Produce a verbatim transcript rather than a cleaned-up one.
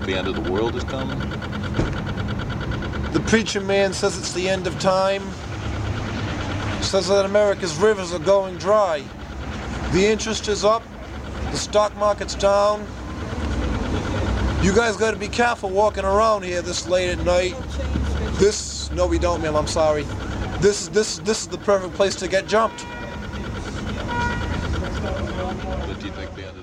the end of the world is coming? The preacher man says it's the end of time. Says that America's rivers are going dry. The interest is up. The stock market's down. You guys got to be careful walking around here this late at night. This, no, we don't, ma'am. I'm sorry. This is this this is the perfect place to get jumped. What do you think the end?